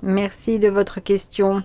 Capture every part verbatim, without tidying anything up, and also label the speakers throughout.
Speaker 1: Merci de votre question.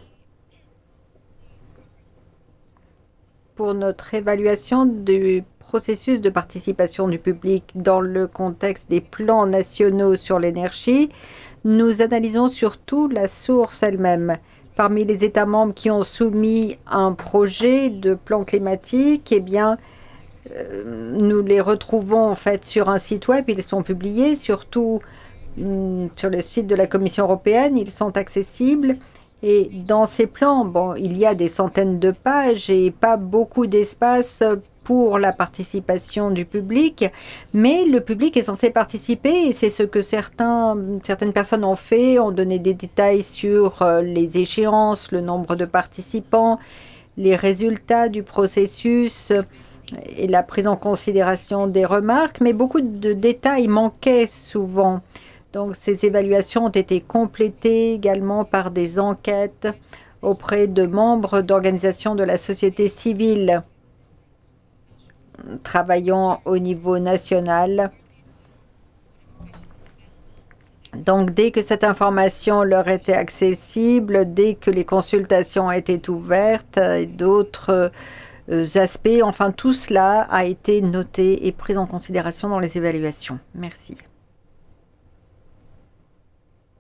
Speaker 1: Pour notre évaluation du processus de participation du public dans le contexte des plans nationaux sur l'énergie, nous analysons surtout la source elle-même. Parmi les États membres qui ont soumis un projet de plan climatique, eh bien, euh, nous les retrouvons en fait sur un site web, ils sont publiés, surtout hum, sur le site de la Commission européenne, ils sont accessibles. Et dans ces plans, bon, il y a des centaines de pages et pas beaucoup d'espace pour la participation du public, mais le public est censé participer et c'est ce que certains, certaines personnes ont fait, ont donné des détails sur euh, les échéances, le nombre de participants, les résultats du processus et la prise en considération des remarques, mais beaucoup de détails manquaient souvent. Donc ces évaluations ont été complétées également par des enquêtes auprès de membres d'organisations de la société civile travaillant au niveau national. Donc dès que cette information leur était accessible, dès que les consultations étaient ouvertes et d'autres euh, aspects, enfin tout cela a été noté et pris en considération dans les évaluations. Merci.